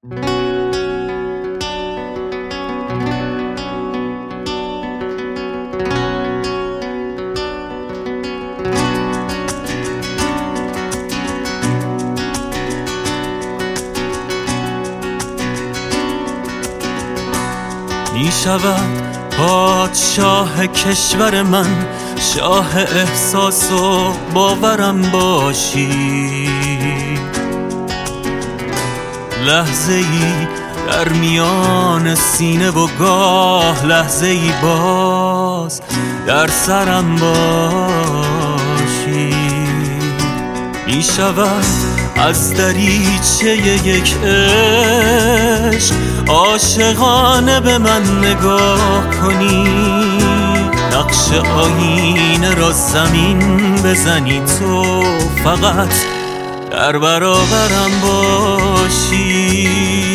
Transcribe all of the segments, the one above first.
می شود پادشاه کشور من، شاه احساس و باورم باشی. لحظه ای در میان سینه و گاه لحظه ای باز در سرم باشی. می شود از دریچه یک عشق عاشقانه به من نگاه کنی، نقش آینه را زمین بزنی، تو فقط در برابرم باشی.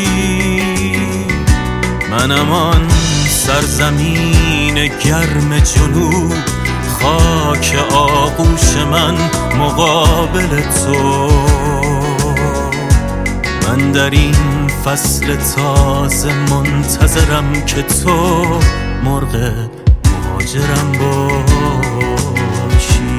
منم آن سرزمین گرم جنوب، خاک آغوش من مقابل تو. من در این فصل تازه منتظرم که تو مرغ مهاجرم باشی.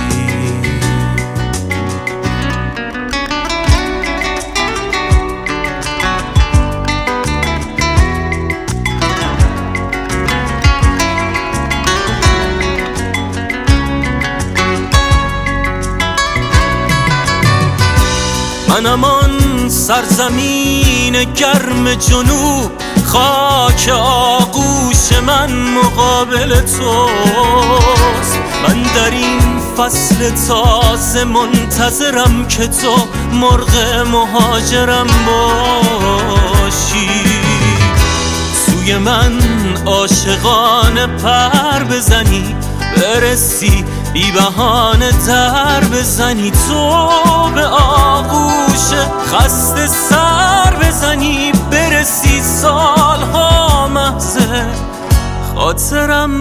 منم آن سرزمین گرم جنوب، خاک آغوش من مقابل توست. من در این فصل تازه منتظرم که تو مرغ مهاجرم باشی. سوی من عاشقانه پر بزنی، برسی بی بهانه در بزنی، تو به آغوش خسته سر بزنی، برسی سالها محض خاطرم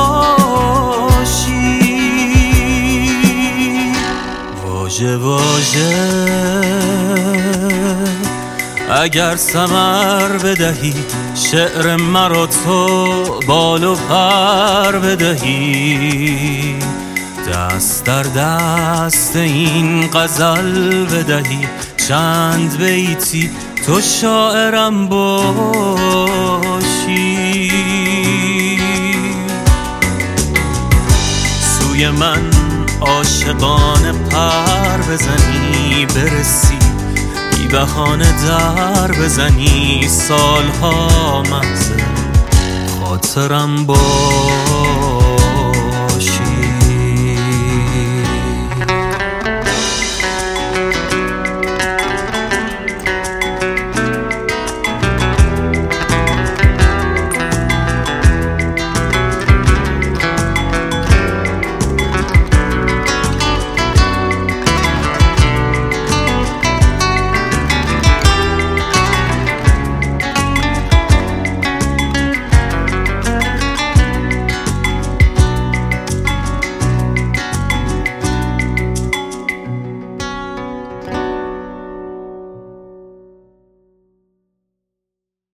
باشی. واژه واژه اگر ثمر بدهی، شعر مرا تو بال و پر بدهی، دست در دست این غزل بدهی، چند بیتی تو شاعرم باشی. سوی من عاشقانه پر بزنی، برسی بی بهانه در بزنی، سالها محض خاطرم باشی.